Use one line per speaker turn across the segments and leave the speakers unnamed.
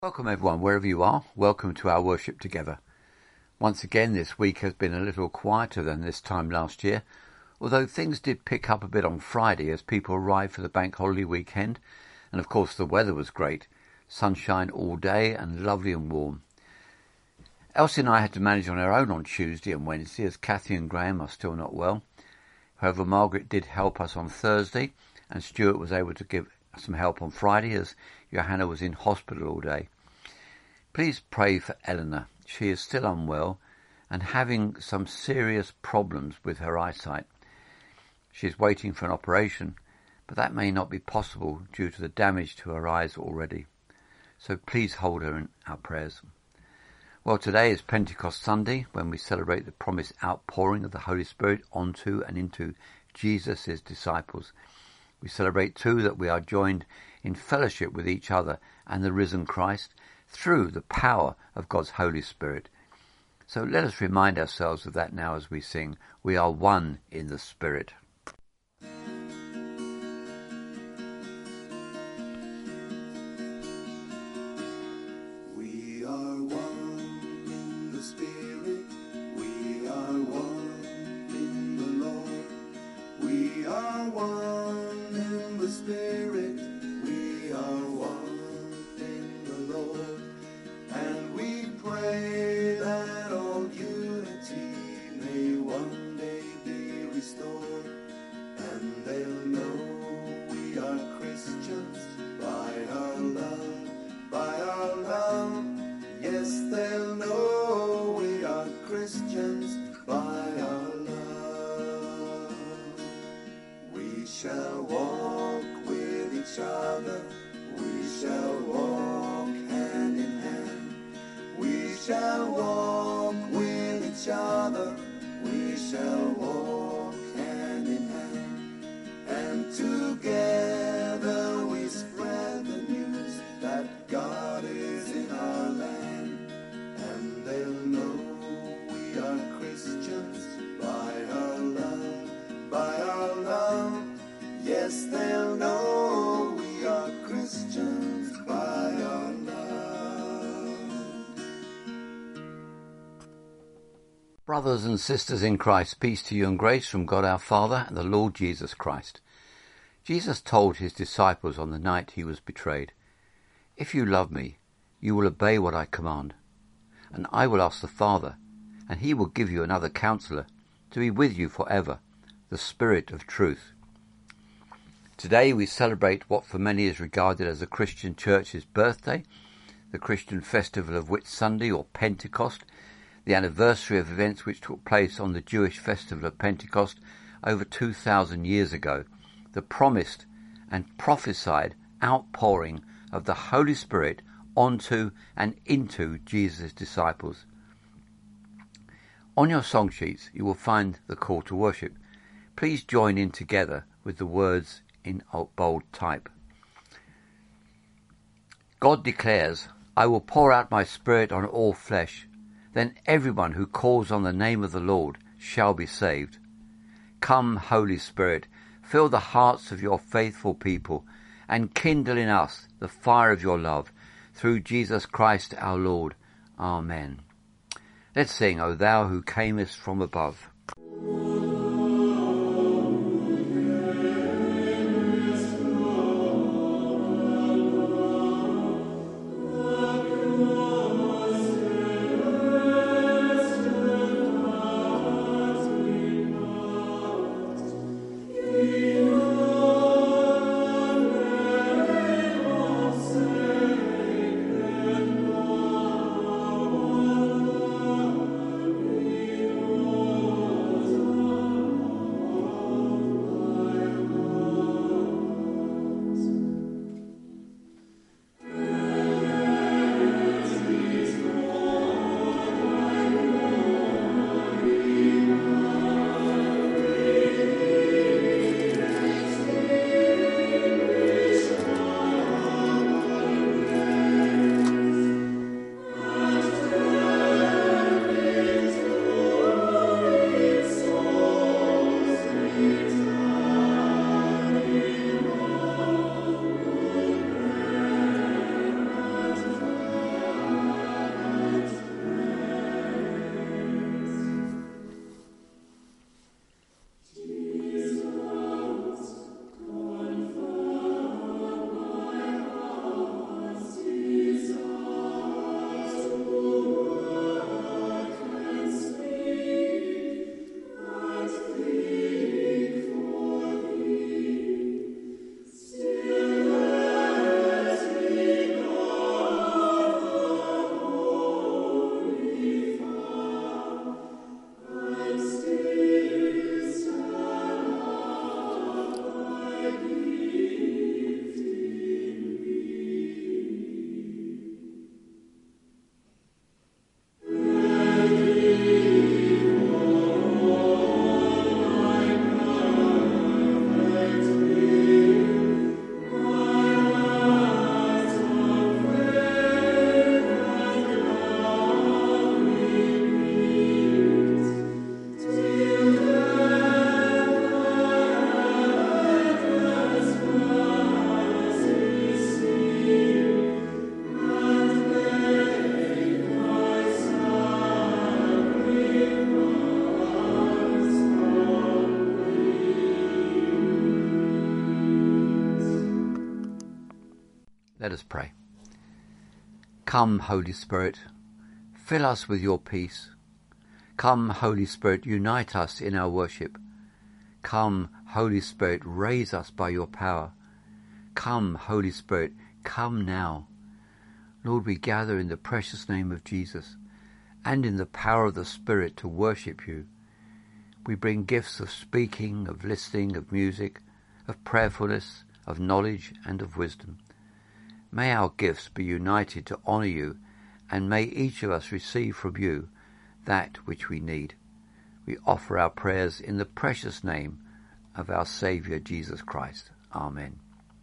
Welcome everyone, wherever you are. Welcome to our worship together. Once again, this week has been a little quieter than this time last year, although things did pick up a bit on Friday as people arrived for the bank holiday weekend, and of course the weather was great. Sunshine all day and lovely and warm. Elsie and I had to manage on our own on Tuesday and Wednesday as Kathy and Graham are still not well. However, Margaret did help us on Thursday, and Stuart was able to give some help on Friday as Johanna was in hospital all day. Please pray for Eleanor. She is still unwell and having some serious problems with her eyesight. She is waiting for an operation, but that may not be possible due to the damage to her eyes already. So please hold her in our prayers. Well, today is Pentecost Sunday, when we celebrate the promised outpouring of the Holy Spirit onto and into Jesus' disciples. We celebrate too that we are joined in fellowship with each other and the risen Christ through the power of God's Holy Spirit. So let us remind ourselves of that now as we sing, "We are one in the Spirit."
We are one in the Spirit, we are one in the Lord. We are one in the Spirit, we are one in the Lord. And we pray that all unity may one day be restored. And they'll know we are Christians by our love, by our love. Yes, they'll know we are Christians by our love. We shall walk with each other, we shall walk hand in hand. We shall walk with each other, we shall walk hand in hand. And together we spread the news that God is in our land. And they'll know we are Christians by our love, by our love. Yes, they'll know we are Christians by our love.
Brothers and sisters in Christ, peace to you and grace from God our Father and the Lord Jesus Christ. Jesus told his disciples on the night he was betrayed, "If you love me, you will obey what I command. And I will ask the Father, and he will give you another counselor to be with you forever, the Spirit of truth." Today we celebrate what for many is regarded as the Christian Church's birthday, the Christian festival of Whit Sunday or Pentecost, the anniversary of events which took place on the Jewish festival of Pentecost over 2,000 years ago, the promised and prophesied outpouring of the Holy Spirit onto and into Jesus' disciples. On your song sheets you will find the call to worship. Please join in together with the words in bold type. God declares, "I will pour out my Spirit on all flesh. Then everyone who calls on the name of the Lord shall be saved." Come, Holy Spirit, fill the hearts of your faithful people and kindle in us the fire of your love through Jesus Christ our Lord. Amen. Let's sing, "O thou who camest from above." Let us pray. Come, Holy Spirit, fill us with your peace. Come, Holy Spirit, unite us in our worship. Come, Holy Spirit, raise us by your power. Come, Holy Spirit, come now. Lord, we gather in the precious name of Jesus and in the power of the Spirit to worship you. We bring gifts of speaking, of listening, of music, of prayerfulness, of knowledge and of wisdom. May our gifts be united to honour you, and may each of us receive from you that which we need. We offer our prayers in the precious name of our Saviour Jesus Christ. Amen.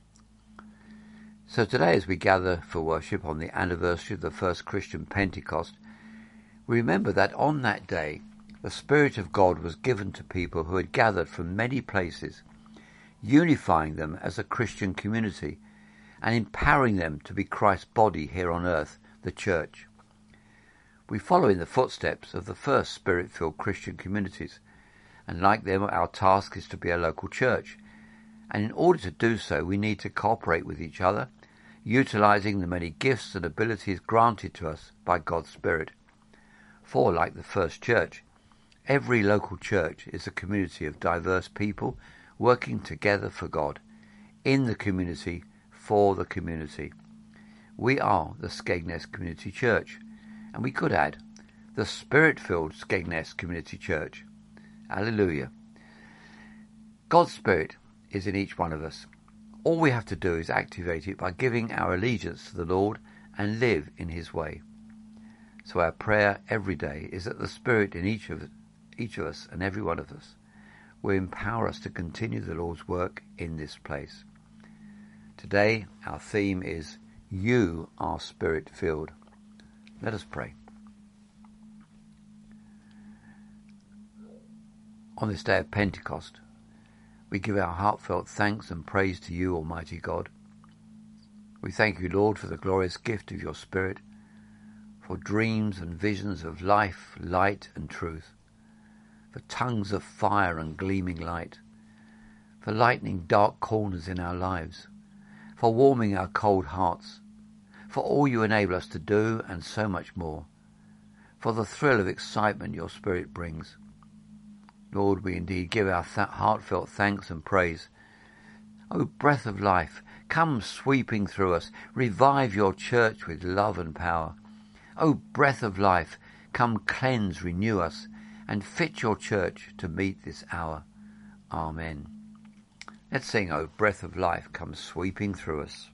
So today, as we gather for worship on the anniversary of the first Christian Pentecost, we remember that on that day the Spirit of God was given to people who had gathered from many places, unifying them as a Christian community and empowering them to be Christ's body here on earth, the Church. We follow in the footsteps of the first Spirit-filled Christian communities, and like them, our task is to be a local church. And in order to do so, we need to cooperate with each other, utilising the many gifts and abilities granted to us by God's Spirit. For, like the first church, every local church is a community of diverse people working together for God, in the community, for the community. We are the Skegness Community Church, and we could add, the Spirit-filled Skegness Community Church. Alleluia. God's Spirit is in each one of us. All we have to do is activate it by giving our allegiance to the Lord and live in his way. So our prayer every day is that the Spirit in each of us and every one of us will empower us to continue the Lord's work in this place. Today our theme is You Are Spirit-Filled. Let us pray. On this day of Pentecost, we give our heartfelt thanks and praise to you, Almighty God. We thank you, Lord, for the glorious gift of your Spirit, for dreams and visions of life, light and truth, for tongues of fire and gleaming light, for lightening dark corners in our lives, for warming our cold hearts, for all you enable us to do and so much more, for the thrill of excitement your Spirit brings. Lord, we indeed give our heartfelt thanks and praise. O breath of life, come sweeping through us, revive your church with love and power. O breath of life, come cleanse, renew us, and fit your church to meet this hour. Amen. Let's sing, O breath of life, come sweeping through us.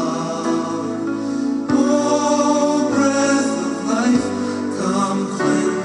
Come cleanse.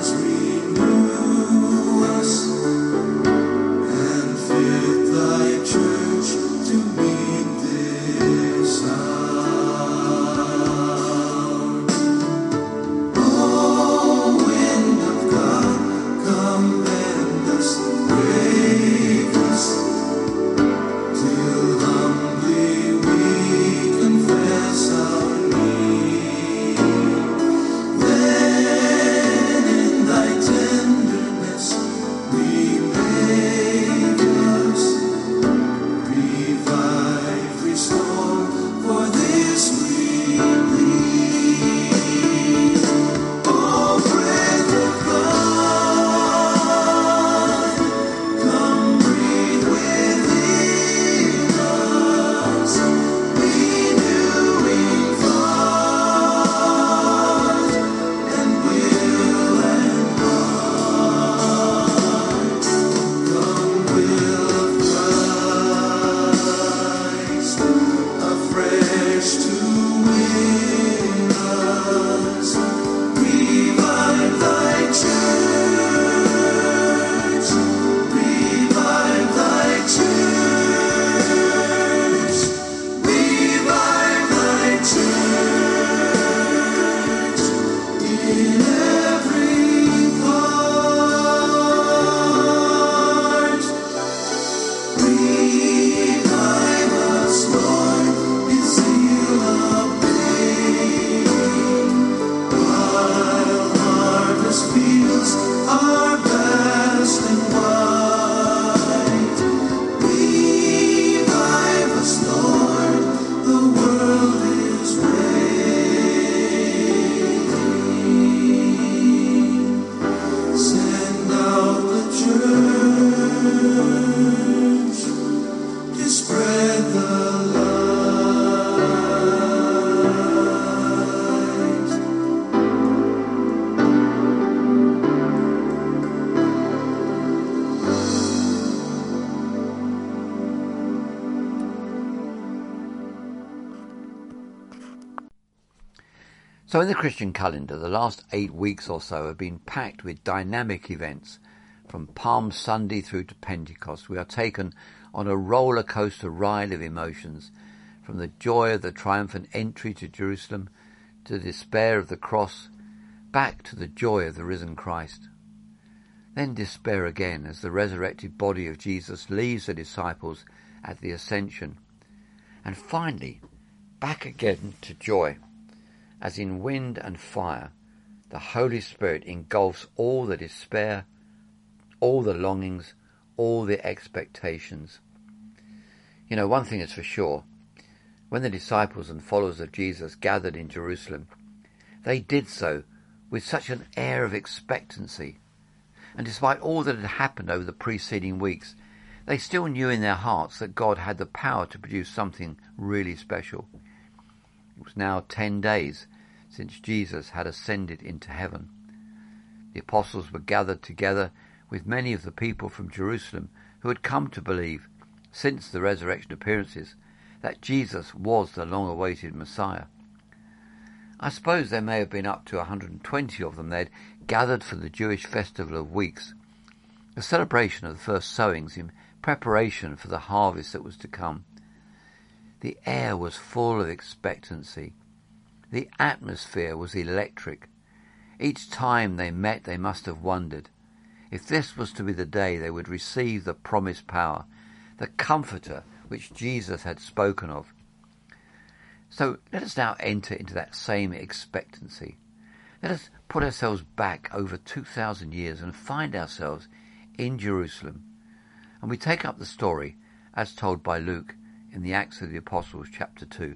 So in the Christian calendar, the last 8 weeks or so have been packed with dynamic events. From Palm Sunday through to Pentecost, we are taken on a roller coaster ride of emotions, from the joy of the triumphant entry to Jerusalem, to the despair of the cross, back to the joy of the risen Christ. Then despair again as the resurrected body of Jesus leaves the disciples at the ascension. And finally, back again to joy, as in wind and fire, the Holy Spirit engulfs all the despair, all the longings, all the expectations. You know, one thing is for sure. When the disciples and followers of Jesus gathered in Jerusalem, they did so with such an air of expectancy. And despite all that had happened over the preceding weeks, they still knew in their hearts that God had the power to produce something really special. It was now 10 days since Jesus had ascended into heaven. The apostles were gathered together with many of the people from Jerusalem who had come to believe, since the resurrection appearances, that Jesus was the long-awaited Messiah. I suppose there may have been up to 120 of them. They'd gathered for the Jewish festival of weeks, a celebration of the first sowings in preparation for the harvest that was to come. The air was full of expectancy. The atmosphere was electric. Each time they met, they must have wondered if this was to be the day they would receive the promised power, the Comforter which Jesus had spoken of. So let us now enter into that same expectancy. Let us put ourselves back over 2,000 years and find ourselves in Jerusalem. And we take up the story as told by Luke in the Acts of the Apostles, chapter 2.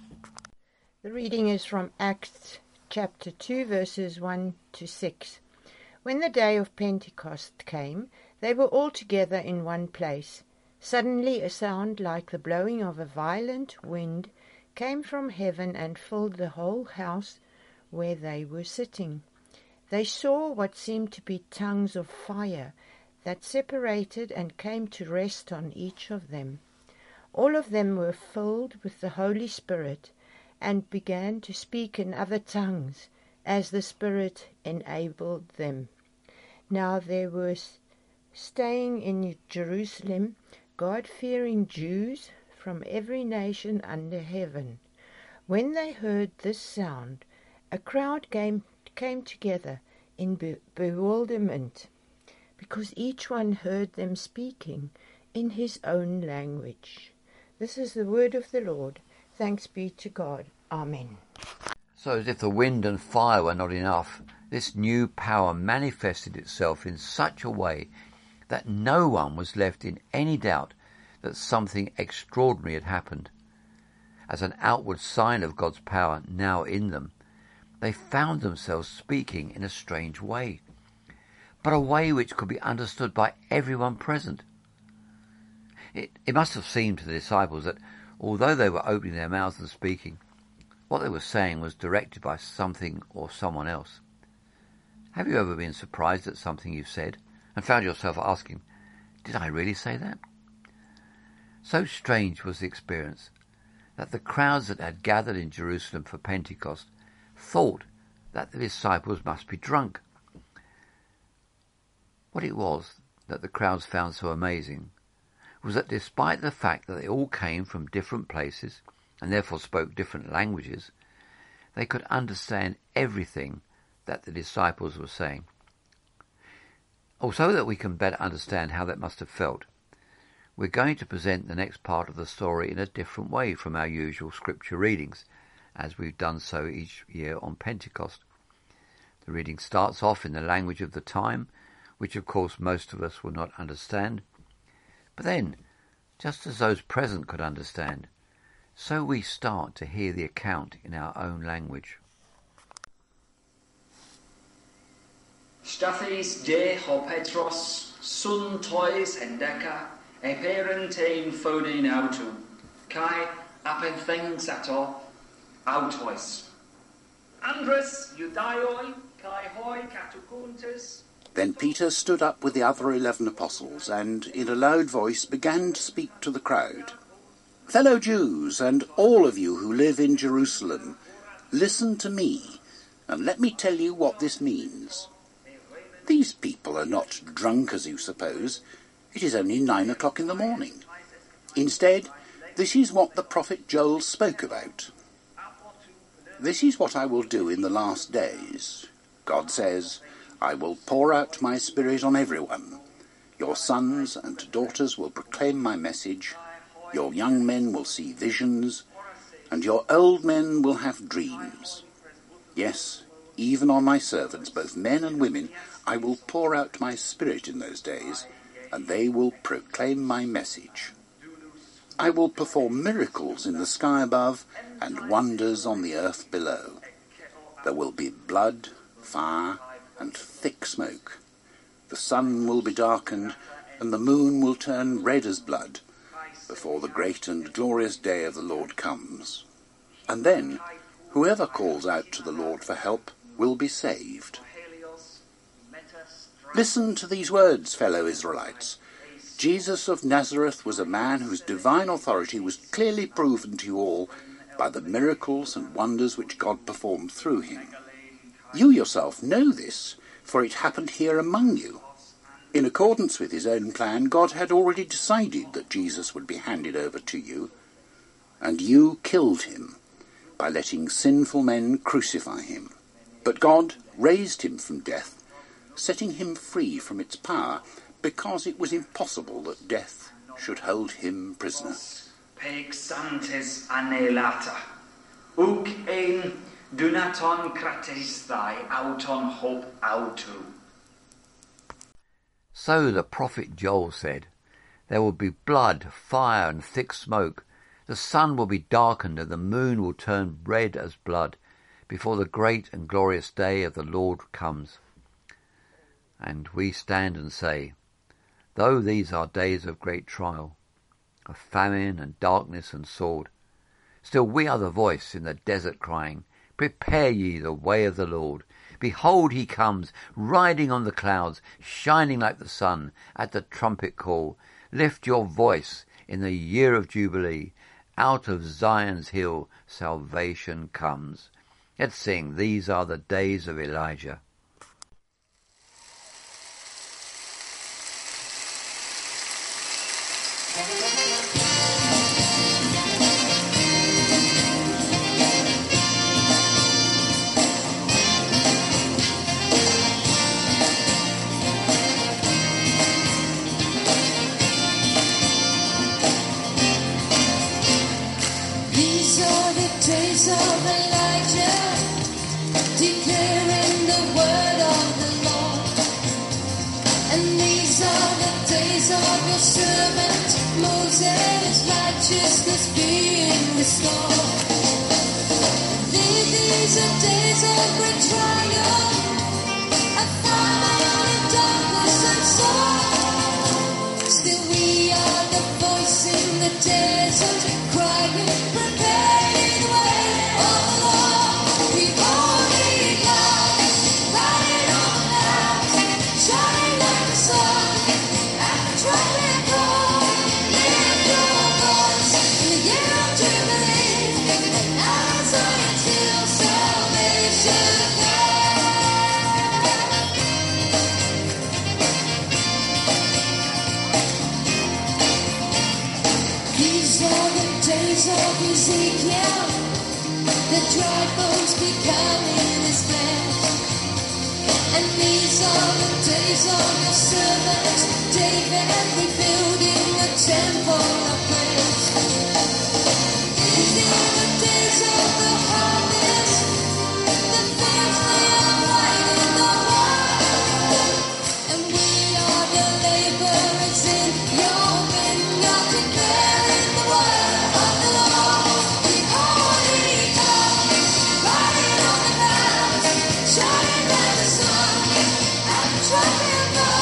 The reading is from Acts chapter 2, verses 1 to 6. When the day of Pentecost came, they were all together in one place. Suddenly a sound like the blowing of a violent wind came from heaven and filled the whole house where they were sitting. They saw what seemed to be tongues of fire that separated and came to rest on each of them. All of them were filled with the Holy Spirit and began to speak in other tongues as the Spirit enabled them. Now there were staying in Jerusalem God-fearing Jews from every nation under heaven. When they heard this sound, a crowd came together in bewilderment, because each one heard them speaking in his own language. This is the word of the Lord. Thanks be to God. Amen.
So as if the wind and fire were not enough, this new power manifested itself in such a way that no one was left in any doubt that something extraordinary had happened. As an outward sign of God's power now in them, they found themselves speaking in a strange way, but a way which could be understood by everyone present. It must have seemed to the disciples that, although they were opening their mouths and speaking, what they were saying was directed by something or someone else. Have you ever been surprised at something you've said and found yourself asking, did I really say that? So strange was the experience that the crowds that had gathered in Jerusalem for Pentecost thought that the disciples must be drunk. What it was that the crowds found so amazing was that despite the fact that they all came from different places and therefore spoke different languages, they could understand everything that the disciples were saying. Also, that we can better understand how that must have felt, we're going to present the next part of the story in a different way from our usual scripture readings, as we've done so each year on Pentecost. The reading starts off in the language of the time, which of course most of us will not understand. But then, just as those present could understand, so we start to hear the account in our own language.
Stathis de ho Petros, sun tois endeca, e parentein phonein autu, kai apenthen sato, autois. Andres Judaioi, kai hoi catucuntes.
Then Peter stood up with the other 11 apostles and, in a loud voice, began to speak to the crowd. Fellow Jews, and all of you who live in Jerusalem, listen to me And let me tell you what this means. These people are not drunk as you suppose. It is only 9 o'clock in the morning. Instead, this is what the prophet Joel spoke about. This is what I will do in the last days. God says, I will pour out my spirit on everyone. Your sons and daughters will proclaim my message. Your young men will see visions, and your old men will have dreams. Yes, even on my servants, both men and women, I will pour out my spirit in those days, and they will proclaim my message. I will perform miracles in the sky above and wonders on the earth below. There will be blood, fire, and thick smoke. The sun will be darkened, and the moon will turn red as blood, before the great and glorious day of the Lord comes. And then, whoever calls out to the Lord for help will be saved. Listen to these words, fellow Israelites. Jesus of Nazareth was a man whose divine authority was clearly proven to you all by the miracles and wonders which God performed through him. You yourself know this, for it happened here among you. In accordance with his own plan, God had already decided that Jesus would be handed over to you, and you killed him by letting sinful men crucify him. But God raised him from death, setting him free from its power, because it was impossible that death should hold him prisoner.
Peg santes anelata. Uk ein dunaton krates thai auton hope autu.
So the prophet Joel said, there will be blood, fire, and thick smoke. The sun will be darkened, and the moon will turn red as blood, before the great and glorious day of the Lord comes. And we stand and say, though these are days of great trial, of famine and darkness and sword, still we are the voice in the desert crying, prepare ye the way of the Lord. Behold, he comes, riding on the clouds, shining like the sun at the trumpet call. Lift your voice in the year of Jubilee. Out of Zion's hill salvation comes. Let's sing, these are the days of Elijah.
Righteousness being restored. These are days of great trial, of fire and darkness and sorrow. Still we are the voice in the desert, crying, prepare the way of the Lord. Behold, he comes, riding on the clouds, shining like the sun, at the trumpet call. Of Ezekiel, the dry bones becoming his flesh. And these are the days of your servant David, rebuilding a temple of praise. These are the days of the harvest, the fields they are white in the world. And we are the laborers in your vineyard, declaring the word. Shining like the sun, and the trumpet call.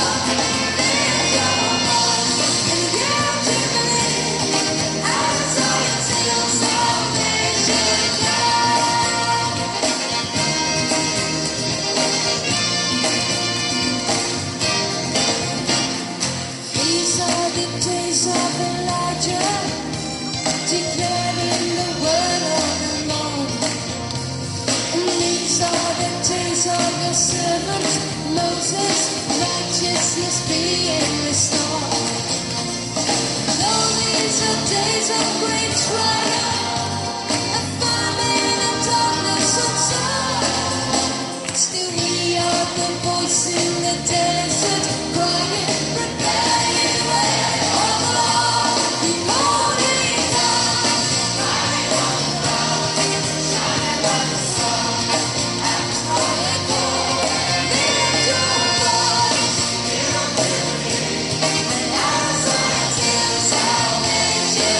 the days of great triumph, and famine and darkness and sorrow. Still we are the voice in the desert, crying, prepare ye the way of the Lord. The morning dawn, riding on the road, shining like the sun, and trying to lift your voice, hear of liberty, and outside till salvation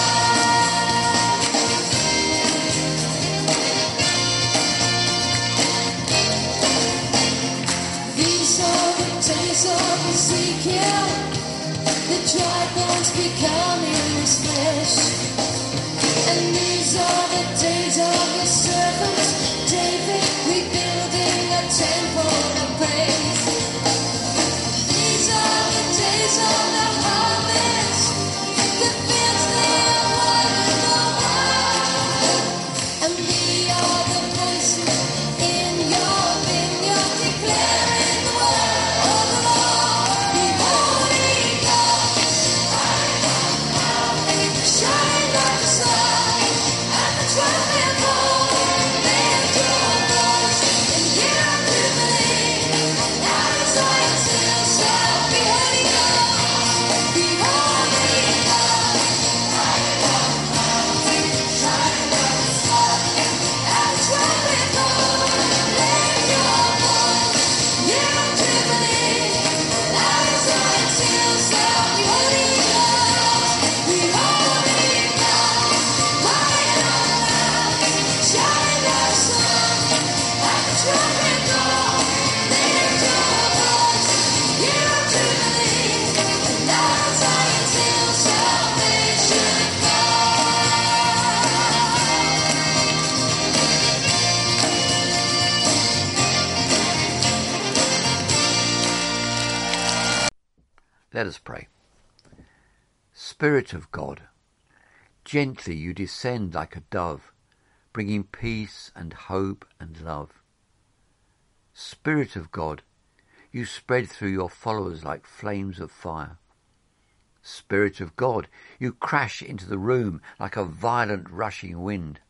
comes. These are the days of Ezekiel, the dry bones becoming his flesh. And these are the days of his servant David, rebuilding a temple of praise. These are the days of the harvest, the fields they are white and the wild. And we are the voices in your vineyard, declaring the word of the Lord. The morning dawn, shine like the sun, and the trumpet call. Lift your voice and hear of jubilee, and out of Zion's hill shall be Holy Ghost. The morning dawn, shine like the sun, and the trumpet call. Lift your voice, hear of jubilee, and out of Zion's hill shall be Holy Ghost. The morning dawn, light on the mountain, shine like the sun, and the trumpet call. Lift your voice, hear of jubilee, and out of Zion's hill salvation
Let us pray. Spirit of God, gently you descend like a dove, bringing peace and hope and love. Spirit of God, you spread through your followers like flames of fire. Spirit of God, you crash into the room like a violent rushing wind.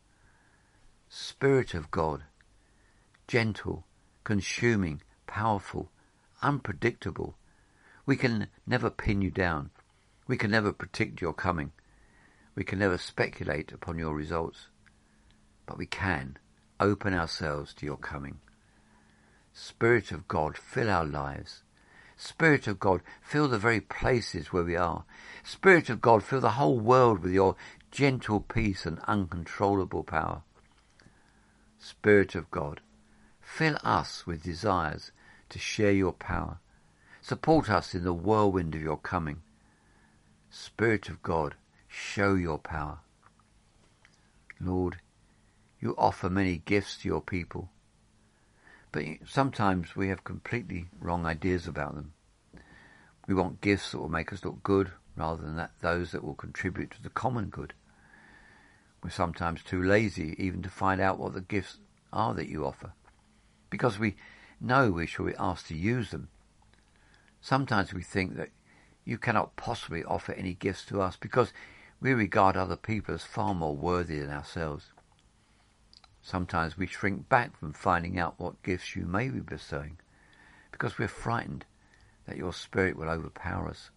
Spirit of God, gentle, consuming, powerful, unpredictable, we can never pin you down. We can never predict your coming. We can never speculate upon your results. But we can open ourselves to your coming. Spirit of God, fill our lives. Spirit of God, fill the very places where we are. Spirit of God, fill the whole world with your gentle peace and uncontrollable power. Spirit of God, fill us with desires to share your power. Support us in the whirlwind of your coming. Spirit of God, show your power. Lord, you offer many gifts to your people, but sometimes we have completely wrong ideas about them. We want gifts that will make us look good rather than those that will contribute to the common good. We're sometimes too lazy even to find out what the gifts are that you offer, because we know we shall be asked to use them. Sometimes we think that you cannot possibly offer any gifts to us because we regard other people as far more worthy than ourselves. Sometimes we shrink back from finding out what gifts you may be bestowing because we're frightened that your spirit will overpower us.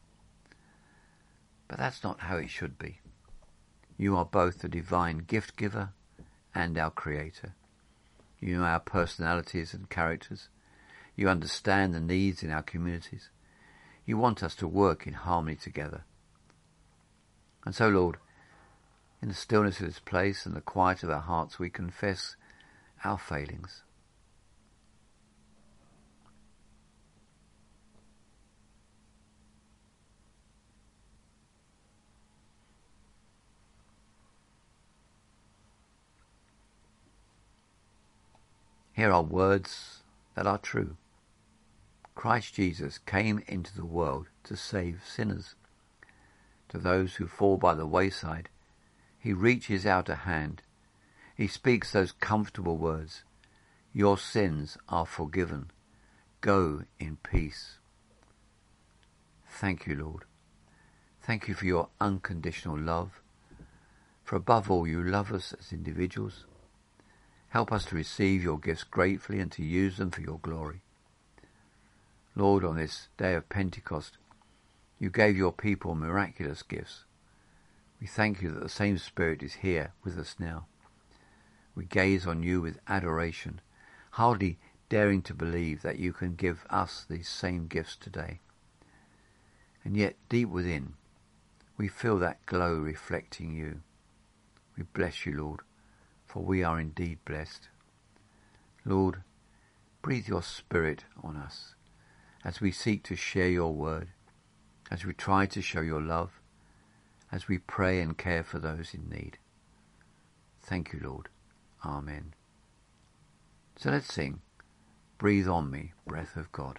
But that's not how it should be. You are both the divine gift giver and our creator. You know our personalities and characters. You understand the needs in our communities. You want us to work in harmony together. And so, Lord, in the stillness of this place and the quiet of our hearts, we confess our failings. Here are words that are true. Christ Jesus came into the world to save sinners. To those who fall by the wayside, he reaches out a hand. He speaks those comfortable words, "Your sins are forgiven. Go in peace." Thank you, Lord. Thank you for your unconditional love. For above all, you love us as individuals. Help us to receive your gifts gratefully and to use them for your glory. Lord, on this day of Pentecost, you gave your people miraculous gifts. We thank you that the same Spirit is here with us now. We gaze on you with adoration, hardly daring to believe that you can give us these same gifts today. And yet, deep within, we feel that glow reflecting you. We bless you, Lord, for we are indeed blessed. Lord, breathe your Spirit on us as we seek to share your word, as we try to show your love, as we pray and care for those in need. Thank you, Lord. Amen. So let's sing, Breathe on Me, Breath of God.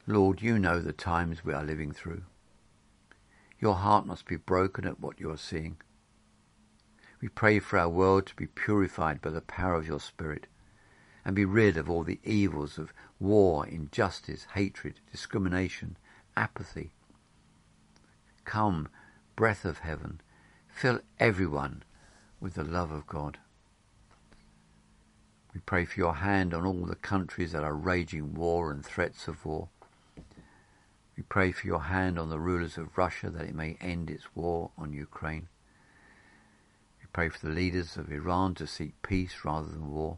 Lord, you know the times we are living through. Your heart must be broken at what you are seeing. We pray for our world to be purified by the power of your Spirit and be rid of all the evils of war, injustice, hatred, discrimination, apathy. Come, breath of heaven, fill everyone with the love of God. We pray for your hand on all the countries that are raging war and threats of war. We pray for your hand on the rulers of Russia that it may end its war on Ukraine. We pray for the leaders of Iran to seek peace rather than war.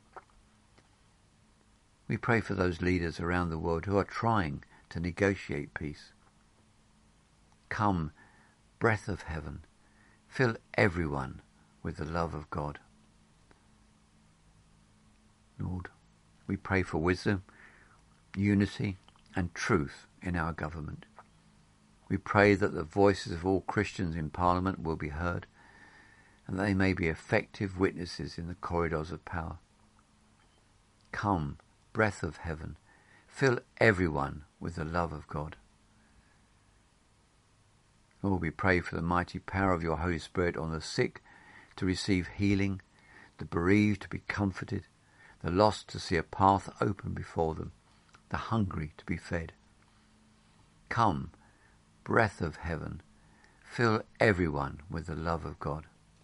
We pray for those leaders around the world who are trying to negotiate peace. Come, breath of heaven, fill everyone with the love of God. Lord, we pray for wisdom, unity and truth in our government. We pray that the voices of all Christians in Parliament will be heard and that they may be effective witnesses in the corridors of power. Come, breath of heaven, fill everyone with the love of God. Lord, we pray for the mighty power of your Holy Spirit on the sick to receive healing, the bereaved to be comforted, the lost to see a path open before them, the hungry to be fed. Come, breath of heaven, fill everyone with the love of God.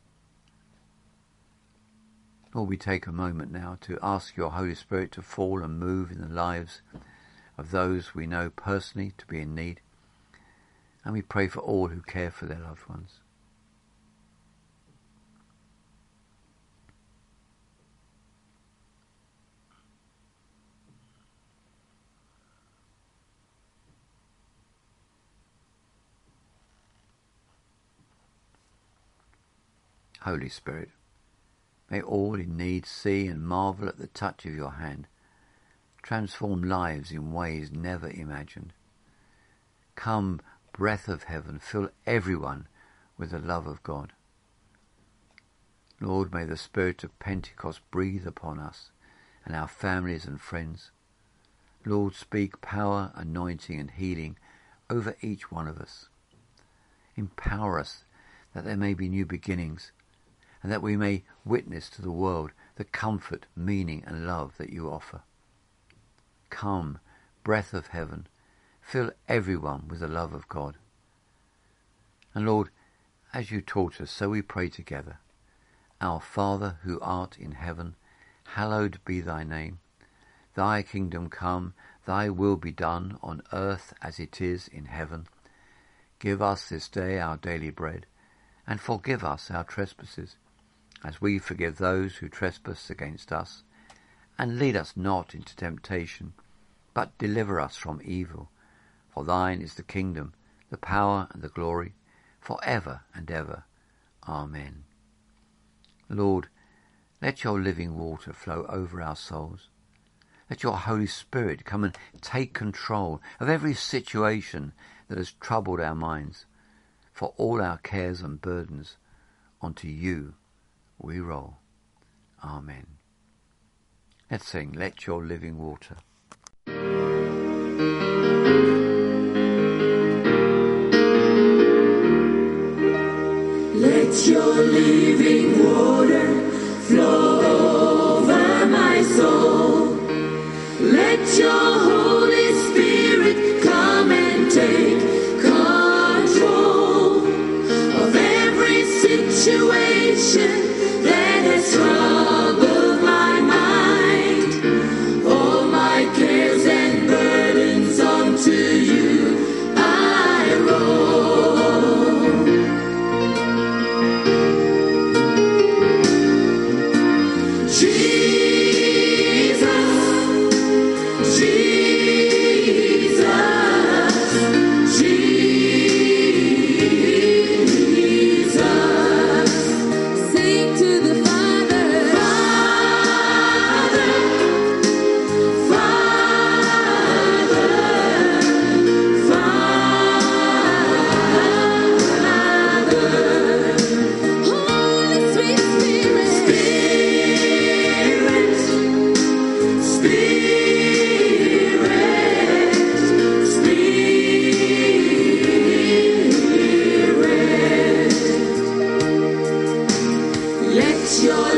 Lord, we take a moment now to ask your Holy Spirit to fall and move in the lives of those we know personally to be in need, and we pray for all who care for their loved ones. Holy Spirit, may all in need see and marvel at the touch of your hand, transform lives in ways never imagined. Come, breath of heaven, fill everyone with the love of God. Lord, may the Spirit of Pentecost breathe upon us and our families and friends. Lord, speak power, anointing and healing over each one of us. Empower us that there may be new beginnings, and that we may witness to the world the comfort, meaning and love that you offer. Come, breath of heaven, fill everyone with the love of God. And Lord, as you taught us, so we pray together. Our Father who art in heaven, hallowed be thy name. Thy kingdom come, thy will be done on earth as it is in heaven. Give us this day our daily bread, and forgive us our trespasses, as we forgive those who trespass against us. And lead us not into temptation, but deliver us from evil. For thine is the kingdom, the power and the glory, for ever and ever. Amen. Lord, let your living water flow over our souls. Let your Holy Spirit come and take control of every situation that has troubled our minds. For all our cares and burdens, onto you we roll. Amen. Let's sing, Let Your Living Water.
Let your living water flow over my soul. Let your Holy Spirit come and take control of every situation that has troubled my mind. All my cares and burdens onto you I roll.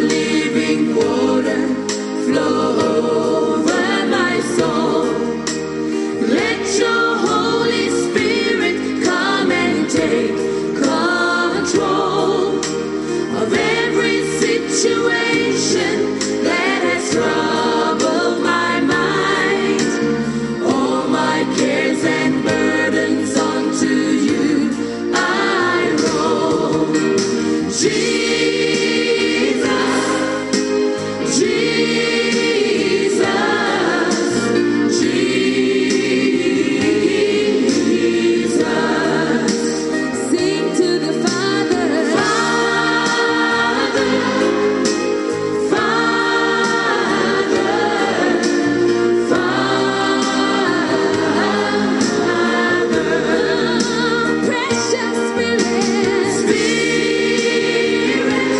living water flow over my soul. Let your Holy Spirit come and take control of every situation that has troubled my mind. All my cares and burdens onto you I roll. Jesus, Jesus, Jesus. Sing to the Father, Father, Father, Father. Precious Spirit, Spirit,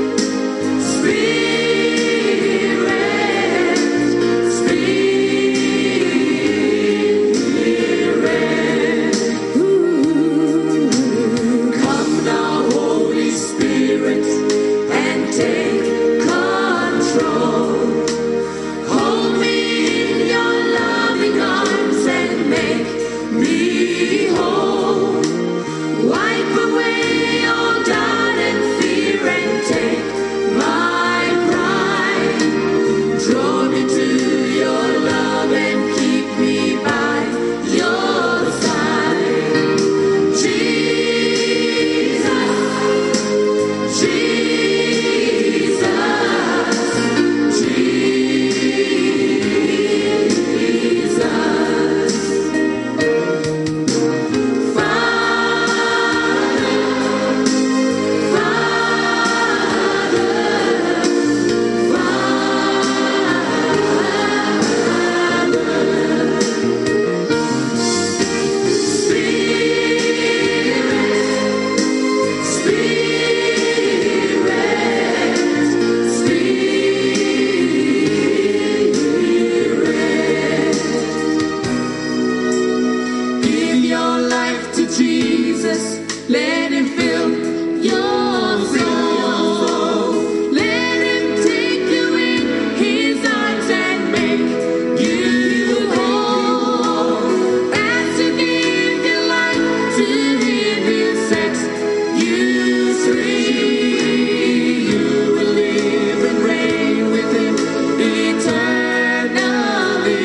Spirit. Ooh. Come now, Holy Spirit, and take control. Hold me in your loving arms and make me whole. Wipe away all doubt and fear and take my pride. Draw me to your love and keep me by your side. Jesus, Jesus, Jesus. Father, give your life to Jesus. Let him fill your soul. Let him take you in his arms and make you whole. As you give your life to him, he'll set you free. You will live and reign with him eternally.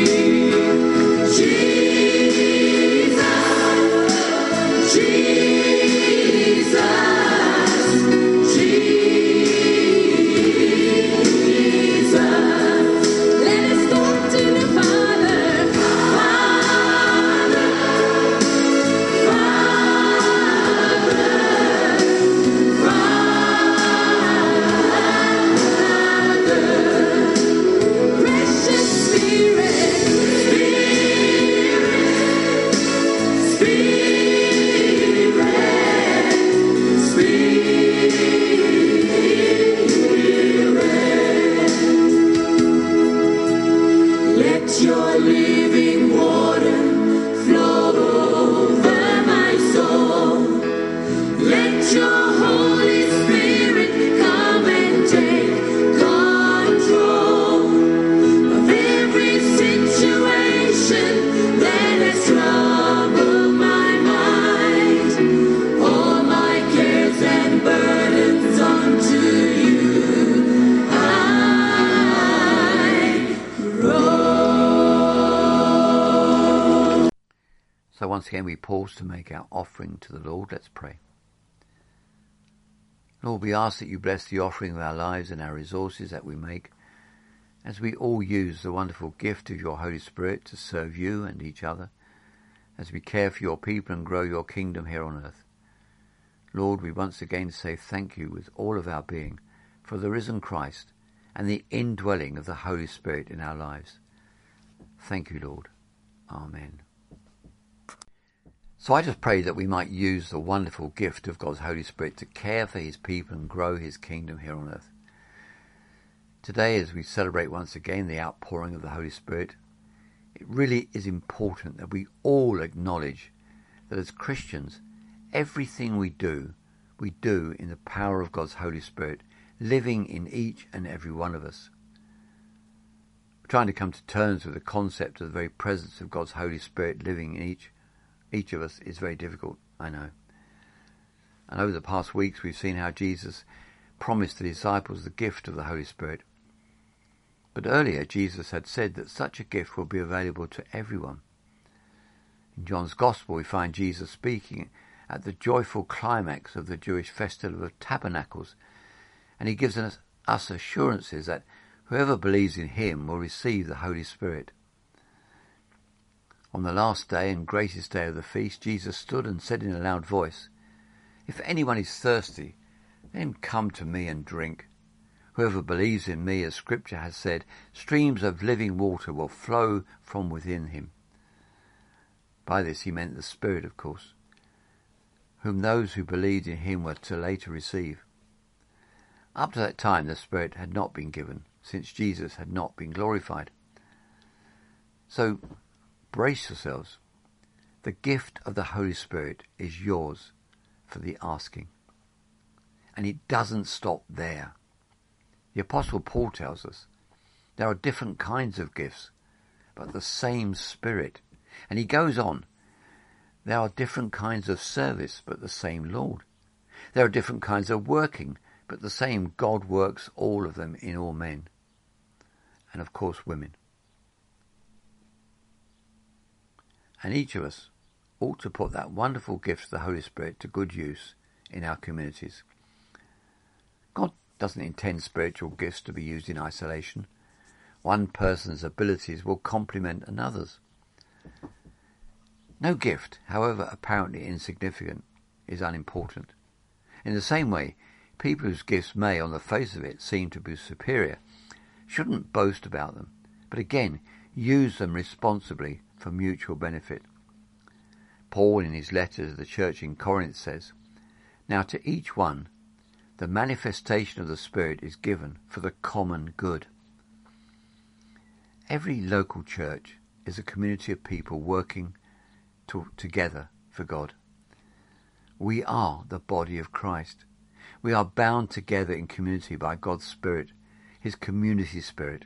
Jesus, Jesus, Jesus. Let us go to the Father, Father, Father. Precious Spirit, let your living water flow over my soul. Let your Holy Spirit come and take control of every situation that has troubled my mind. All my cares and burdens onto you I roll.
So once again we pause to make our offering to the Lord. Let's pray. Lord, we ask that you bless the offering of our lives and our resources that we make, as we all use the wonderful gift of your Holy Spirit to serve you and each other, as we care for your people and grow your kingdom here on earth. Lord, we once again say thank you with all of our being for the risen Christ and the indwelling of the Holy Spirit in our lives. Thank you, Lord. Amen. So I just pray that we might use the wonderful gift of God's Holy Spirit to care for his people and grow his kingdom here on earth. Today, as we celebrate once again the outpouring of the Holy Spirit, it really is important that we all acknowledge that as Christians, everything we do in the power of God's Holy Spirit, living in each and every one of us. Trying to come to terms with the concept of the very presence of God's Holy Spirit living in each of us is very difficult, I know. And over the past weeks we've seen how Jesus promised the disciples the gift of the Holy Spirit. But earlier Jesus had said that such a gift will be available to everyone. In John's Gospel we find Jesus speaking at the joyful climax of the Jewish festival of tabernacles, and he gives us assurances that whoever believes in him will receive the Holy Spirit. On the last day and greatest day of the feast, Jesus stood and said in a loud voice, "If anyone is thirsty, let him come to me and drink. Whoever believes in me, as Scripture has said, streams of living water will flow from within him." By this he meant the Spirit, of course, whom those who believed in him were to later receive. Up to that time the Spirit had not been given, since Jesus had not been glorified. So brace yourselves. The gift of the Holy Spirit is yours for the asking. And it doesn't stop there. The Apostle Paul tells us there are different kinds of gifts, but the same Spirit. And he goes on, there are different kinds of service, but the same Lord. There are different kinds of working, but the same God works all of them in all men. And of course women. And each of us ought to put that wonderful gift of the Holy Spirit to good use in our communities. God doesn't intend spiritual gifts to be used in isolation. One person's abilities will complement another's. No gift, however apparently insignificant, is unimportant. In the same way, people whose gifts may, on the face of it, seem to be superior, shouldn't boast about them, but again, use them responsibly for mutual benefit. Paul, in his letter to the church in Corinth, says, "Now to each one, the manifestation of the Spirit is given for the common good." Every local church is a community of people working together for God. We are the body of Christ. We are bound together in community by God's Spirit, his community spirit.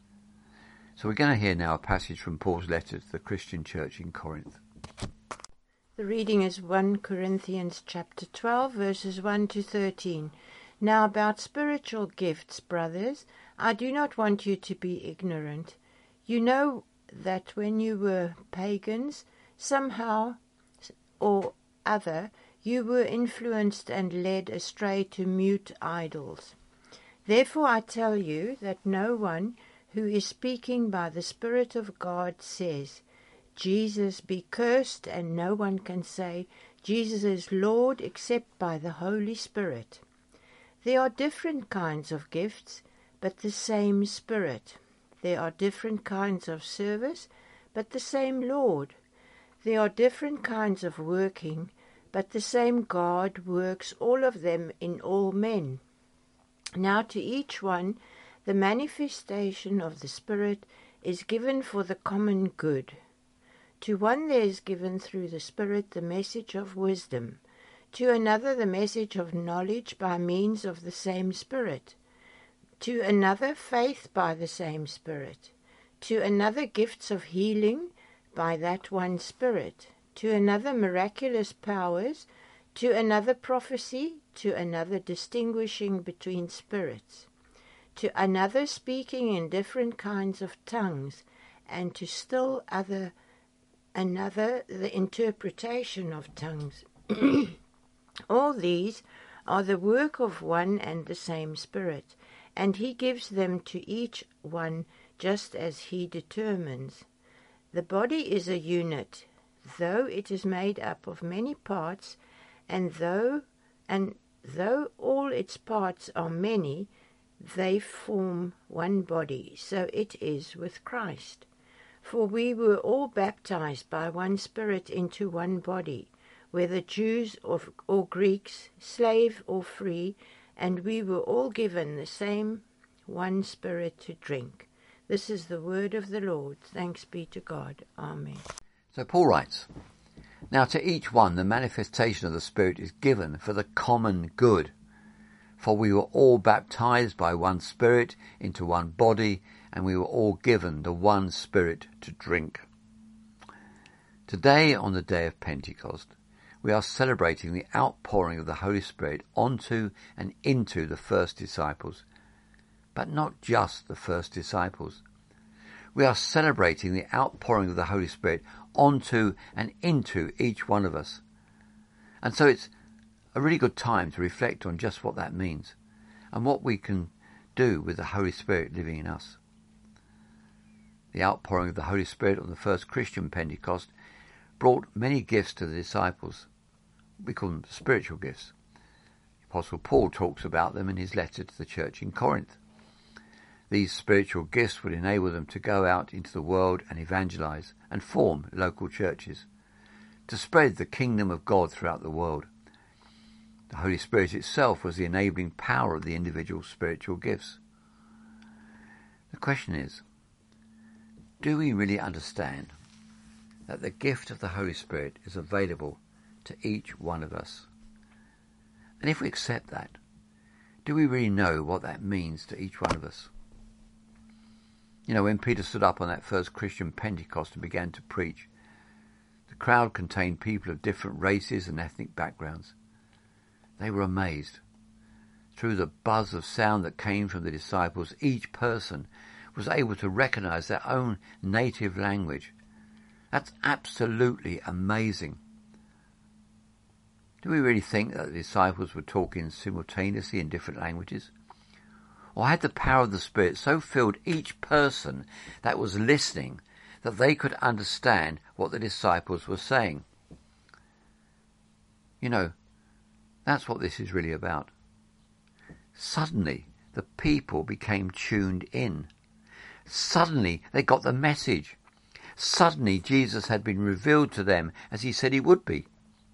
So we're going to hear now a passage from Paul's letter to the Christian church in Corinth.
The reading is 1 Corinthians chapter 12, verses 1 to 13. Now about spiritual gifts, brothers, I do not want you to be ignorant. You know that when you were pagans, somehow or other, you were influenced and led astray to mute idols. Therefore I tell you that no one who is speaking by the Spirit of God says, Jesus be cursed, and no one can say, Jesus is Lord, except by the Holy Spirit. There are different kinds of gifts, but the same Spirit. There are different kinds of service, but the same Lord. There are different kinds of working, but the same God works all of them in all men. Now to each one, the manifestation of the Spirit is given for the common good. To one there is given through the Spirit the message of wisdom, to another the message of knowledge by means of the same Spirit, to another faith by the same Spirit, to another gifts of healing by that one Spirit, to another miraculous powers, to another prophecy, to another distinguishing between spirits, to another speaking in different kinds of tongues, and to still another the interpretation of tongues. All these are the work of one and the same Spirit, and he gives them to each one just as he determines. The body is a unit, though it is made up of many parts, and though all its parts are many, they form one body. So it is with Christ. For we were all baptized by one Spirit into one body, whether Jews or Greeks, slave or free, and we were all given the same one Spirit to drink. This is the word of the Lord. Thanks be to God. Amen.
So Paul writes, "Now to each one the manifestation of the Spirit is given for the common good. For we were all baptized by one Spirit into one body, and we were all given the one Spirit to drink. Today, on the day of Pentecost, we are celebrating the outpouring of the Holy Spirit onto and into the first disciples. But not just the first disciples. We are celebrating the outpouring of the Holy Spirit onto and into each one of us. And so it's a really good time to reflect on just what that means and what we can do with the Holy Spirit living in us. The outpouring of the Holy Spirit on the first Christian Pentecost brought many gifts to the disciples. We call them spiritual gifts. The Apostle Paul talks about them in his letter to the church in Corinth. These spiritual gifts would enable them to go out into the world and evangelize and form local churches, to spread the kingdom of God throughout the world. The Holy Spirit itself was the enabling power of the individual spiritual gifts. The question is, do we really understand that the gift of the Holy Spirit is available to each one of us? And if we accept that, do we really know what that means to each one of us? You know, when Peter stood up on that first Christian Pentecost and began to preach, the crowd contained people of different races and ethnic backgrounds. They were amazed. Through the buzz of sound that came from the disciples, each person was able to recognize their own native language. That's absolutely amazing. Do we really think that the disciples were talking simultaneously in different languages? Or had the power of the Spirit so filled each person that was listening that they could understand what the disciples were saying? You know, that's what this is really about. Suddenly, the people became tuned in. Suddenly, they got the message. Suddenly, Jesus had been revealed to them as he said he would be.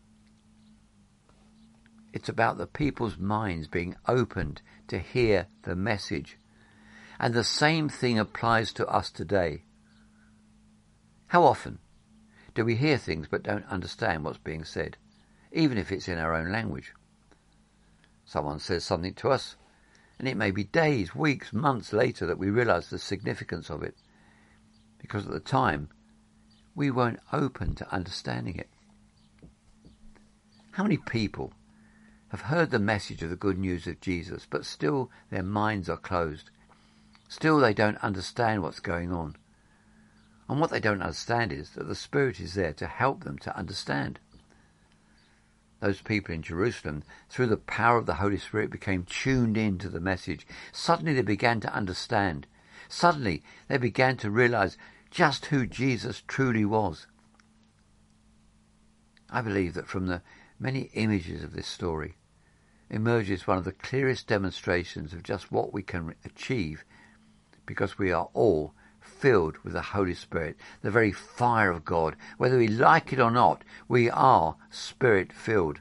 It's about the people's minds being opened to hear the message. And the same thing applies to us today. How often do we hear things but don't understand what's being said, even if it's in our own language? Someone says something to us, and it may be days, weeks, months later that we realise the significance of it, because at the time we weren't open to understanding it. How many people have heard the message of the good news of Jesus, but still their minds are closed? Still they don't understand what's going on. And what they don't understand is that the Spirit is there to help them to understand. Those people in Jerusalem, through the power of the Holy Spirit, became tuned in to the message. Suddenly they began to understand. Suddenly they began to realize just who Jesus truly was. I believe that from the many images of this story emerges one of the clearest demonstrations of just what we can achieve because we are all filled with the Holy Spirit, the very fire of God. Whether we like it or not, we are Spirit-filled.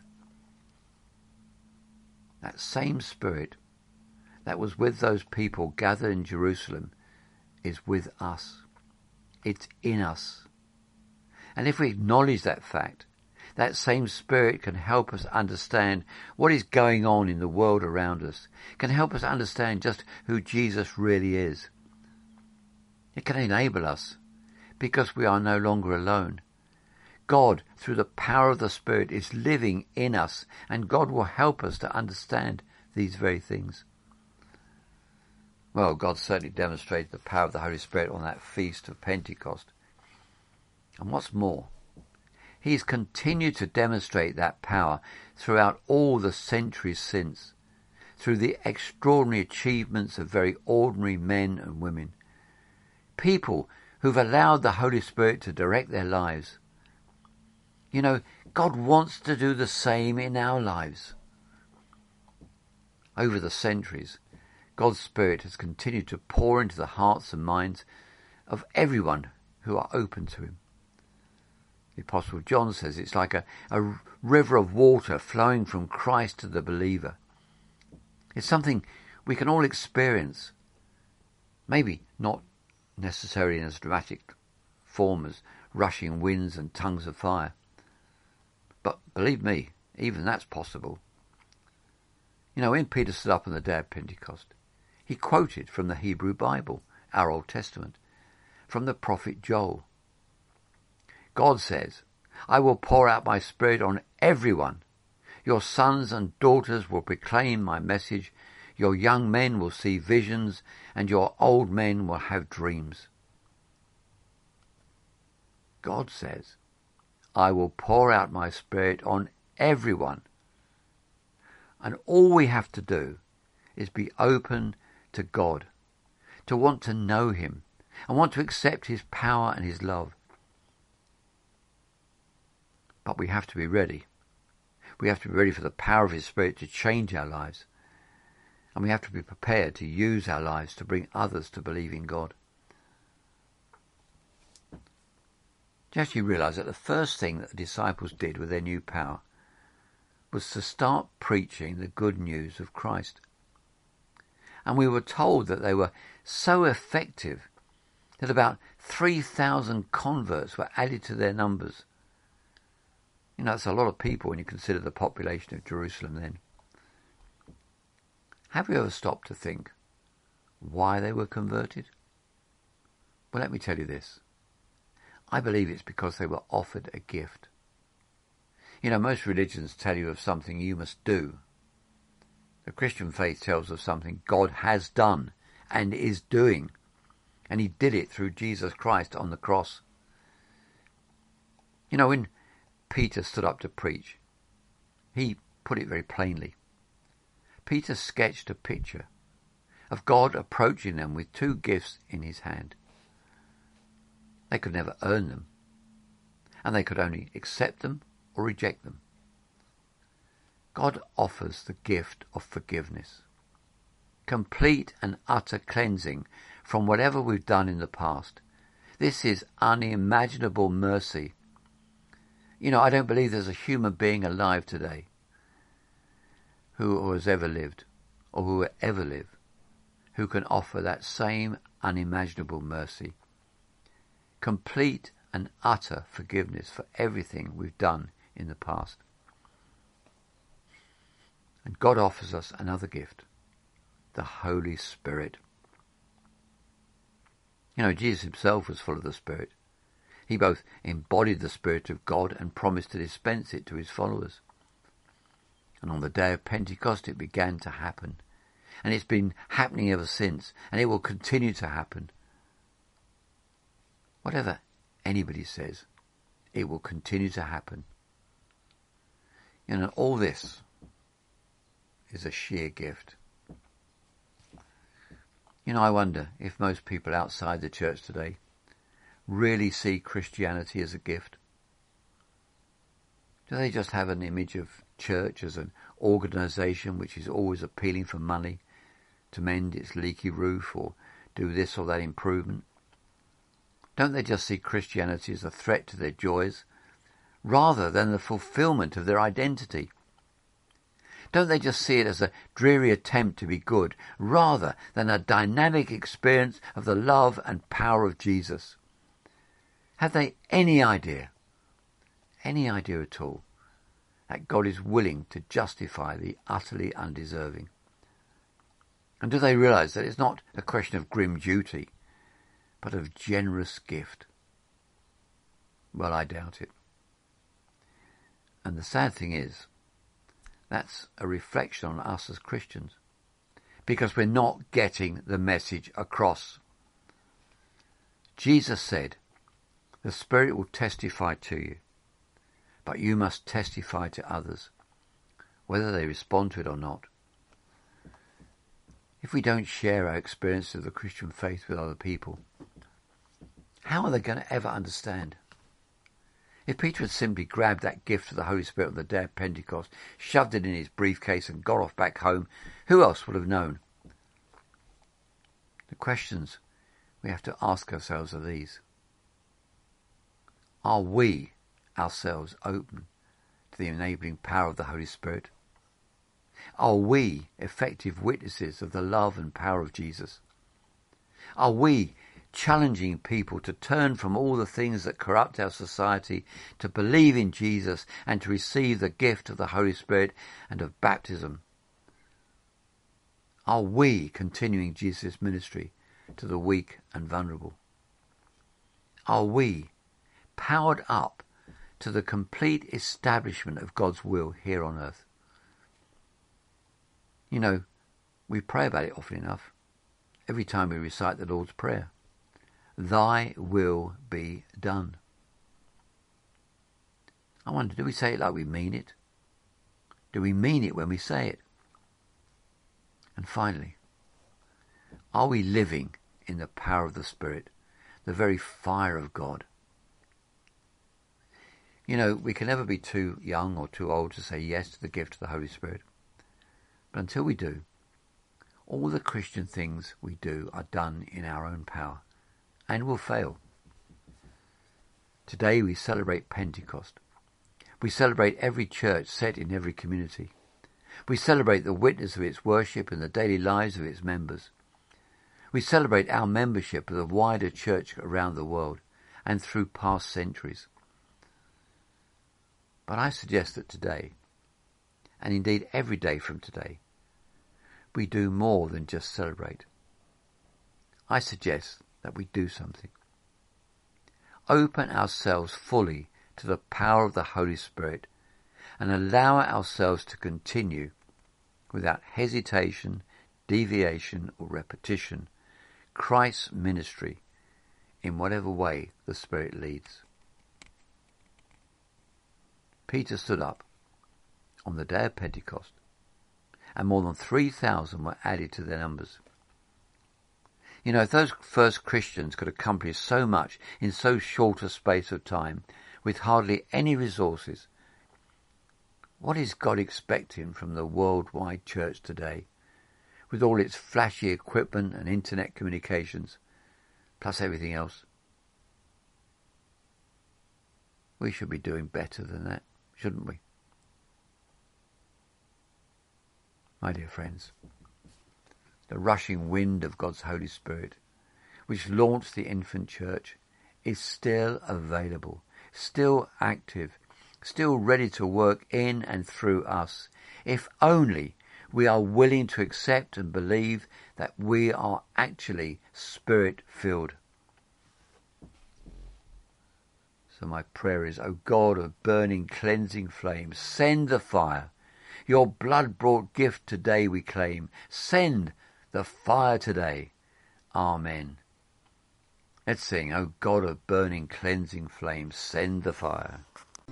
That same Spirit that was with those people gathered in Jerusalem is with us. It's in us. And if we acknowledge that fact, that same Spirit can help us understand what is going on in the world around us, can help us understand just who Jesus really is. It can enable us because we are no longer alone. God, through the power of the Spirit, is living in us, and God will help us to understand these very things. Well, God certainly demonstrated the power of the Holy Spirit on that feast of Pentecost. And what's more, He's continued to demonstrate that power throughout all the centuries since, through the extraordinary achievements of very ordinary men and women. People who've allowed the Holy Spirit to direct their lives. You know, God wants to do the same in our lives. Over the centuries, God's Spirit has continued to pour into the hearts and minds of everyone who are open to Him. The Apostle John says it's like a river of water flowing from Christ to the believer. It's something we can all experience. Maybe not necessarily in as dramatic form as rushing winds and tongues of fire. But believe me, even that's possible. You know, when Peter stood up on the day of Pentecost, he quoted from the Hebrew Bible, our Old Testament, from the prophet Joel. God says, "I will pour out my Spirit on everyone. Your sons and daughters will proclaim my message. Your young men will see visions, and your old men will have dreams." God says, "I will pour out my Spirit on everyone." And all we have to do is be open to God, to want to know him, and want to accept his power and his love. But we have to be ready. We have to be ready for the power of his Spirit to change our lives. And we have to be prepared to use our lives to bring others to believe in God. Do you actually realise that the first thing that the disciples did with their new power was to start preaching the good news of Christ? And we were told that they were so effective that about 3,000 converts were added to their numbers. You know, that's a lot of people when you consider the population of Jerusalem then. Have you ever stopped to think why they were converted? Well, let me tell you this. I believe it's because they were offered a gift. You know, most religions tell you of something you must do. The Christian faith tells of something God has done and is doing. And he did it through Jesus Christ on the cross. You know, when Peter stood up to preach, he put it very plainly. Peter sketched a picture of God approaching them with two gifts in his hand. They could never earn them, and they could only accept them or reject them. God offers the gift of forgiveness, complete and utter cleansing from whatever we've done in the past. This is unimaginable mercy. You know, I don't believe there's a human being alive today who has ever lived or who will ever live who can offer that same unimaginable mercy. Complete and utter forgiveness for everything we've done in the past. And God offers us another gift, the Holy Spirit. You know, Jesus himself was full of the Spirit. He both embodied the Spirit of God and promised to dispense it to his followers. And on the day of Pentecost it began to happen. And it's been happening ever since, and it will continue to happen. Whatever anybody says, it will continue to happen. You know, all this is a sheer gift. You know, I wonder if most people outside the church today really see Christianity as a gift. Do they just have an image of church as an organisation which is always appealing for money to mend its leaky roof or do this or that improvement? Don't they just see Christianity as a threat to their joys rather than the fulfilment of their identity? Don't they just see it as a dreary attempt to be good rather than a dynamic experience of the love and power of Jesus? Have they any idea at all, that God is willing to justify the utterly undeserving? And do they realise that it's not a question of grim duty, but of generous gift? Well, I doubt it. And the sad thing is, that's a reflection on us as Christians, because we're not getting the message across. Jesus said, "The Spirit will testify to you, but you must testify to others, whether they respond to it or not." If we don't share our experience of the Christian faith with other people, how are they going to ever understand? If Peter had simply grabbed that gift of the Holy Spirit on the day of Pentecost, shoved it in his briefcase and got off back home, who else would have known? The questions we have to ask ourselves are these. Are we ourselves open to the enabling power of the Holy Spirit? Are we effective witnesses of the love and power of Jesus? Are we challenging people to turn from all the things that corrupt our society, to believe in Jesus and to receive the gift of the Holy Spirit and of baptism? Are we continuing Jesus' ministry to the weak and vulnerable? Are we powered up to the complete establishment of God's will here on earth? You know, we pray about it often enough, every time we recite the Lord's Prayer. Thy will be done. I wonder, do we say it like we mean it? Do we mean it when we say it? And finally, are we living in the power of the Spirit, the very fire of God? You know, we can never be too young or too old to say yes to the gift of the Holy Spirit. But until we do, all the Christian things we do are done in our own power and will fail. Today we celebrate Pentecost. We celebrate every church set in every community. We celebrate the witness of its worship and the daily lives of its members. We celebrate our membership of the wider church around the world and through past centuries. But I suggest that today, and indeed every day from today, we do more than just celebrate. I suggest that we do something. Open ourselves fully to the power of the Holy Spirit and allow ourselves to continue without hesitation, deviation or repetition Christ's ministry in whatever way the Spirit leads. Peter stood up on the day of Pentecost and more than 3,000 were added to their numbers. You know, if those first Christians could accomplish so much in so short a space of time with hardly any resources, what is God expecting from the worldwide church today, with all its flashy equipment and internet communications, plus everything else? We should be doing better than that, shouldn't we? My dear friends, the rushing wind of God's Holy Spirit, which launched the infant church, is still available, still active, still ready to work in and through us, if only we are willing to accept and believe that we are actually Spirit-filled. So my prayer is, O God of burning, cleansing flames, send the fire. Your blood-brought gift today we claim. Send the fire today. Amen. Let's sing, O God of burning, cleansing flames, send the fire.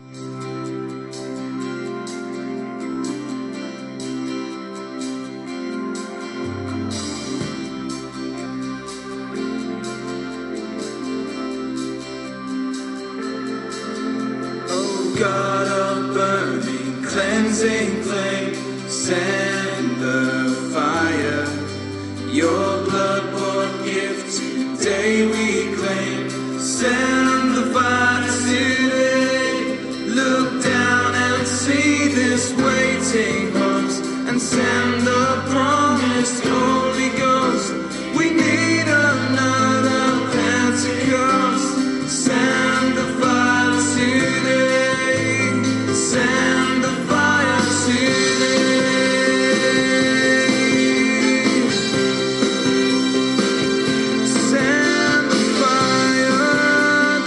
God of burning, cleansing flame, send the fire. Your blood-bought gift today we claim. Send the fire today. Look down and see this waiting host, and send the promised Holy Ghost. We need another Pentecost. Send the fire today. Send the fire today. Send the fire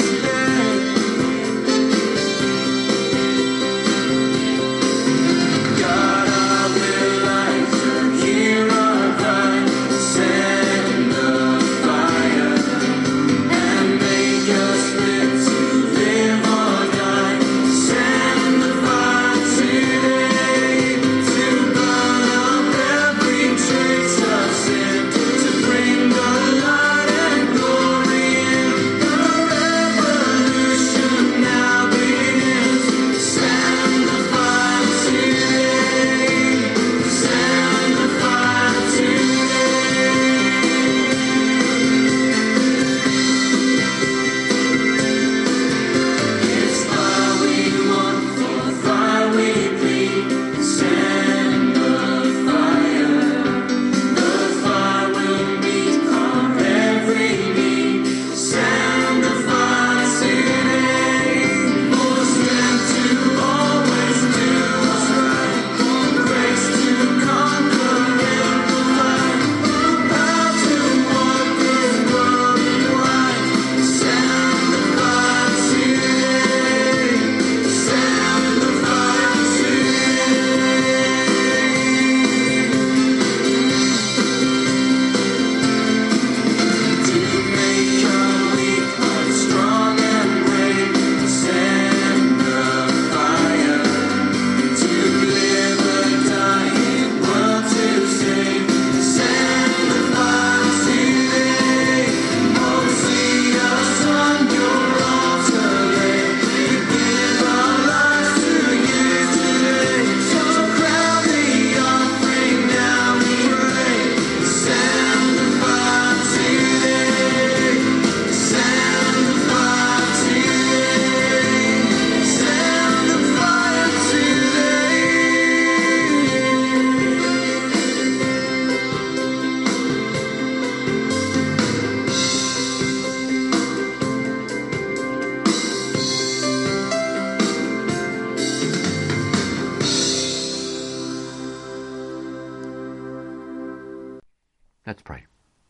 Let's pray.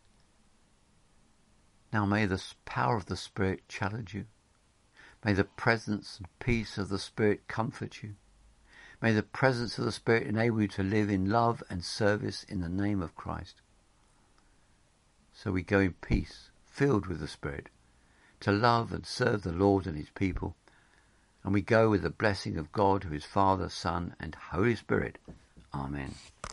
Now may the power of the Spirit challenge you. May the presence and peace of the Spirit comfort you. May the presence of the Spirit enable you to live in love and service in the name of Christ. So we go in peace, filled with the Spirit, to love and serve the Lord and his people. And we go with the blessing of God, who is Father, Son, and Holy Spirit. Amen.